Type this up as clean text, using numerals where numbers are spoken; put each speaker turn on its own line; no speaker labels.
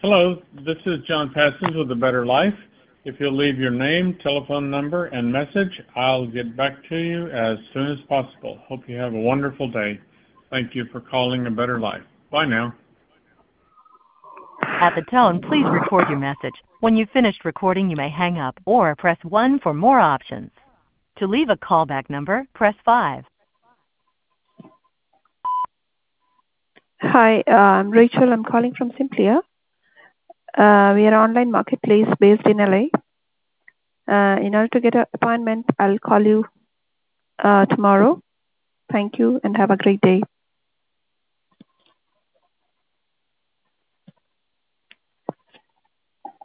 Hello, this is John Parsons with A Better Life. If you'll leave your name, telephone number, and message, I'll get back to you as soon as possible. Hope you have a wonderful day. Thank you for calling A Better Life. Bye now.
At the tone, please record your message. When you've finished recording, you may hang up or press 1 for more options. To leave a callback number, press 5.
Hi, I'm Rachel. I'm calling from Simplia. We are an online marketplace based in LA. In order to get an appointment, I'll call you tomorrow. Thank you and have a great day.